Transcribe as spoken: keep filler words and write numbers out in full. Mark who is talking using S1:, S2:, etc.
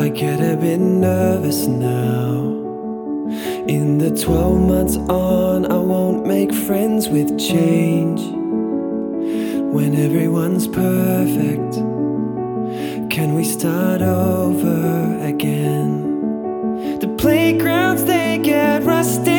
S1: I get a bit nervous now. In the twelve months on, I won't make friends with change. When everyone's perfect, can we start over again? The playgrounds, they get rusted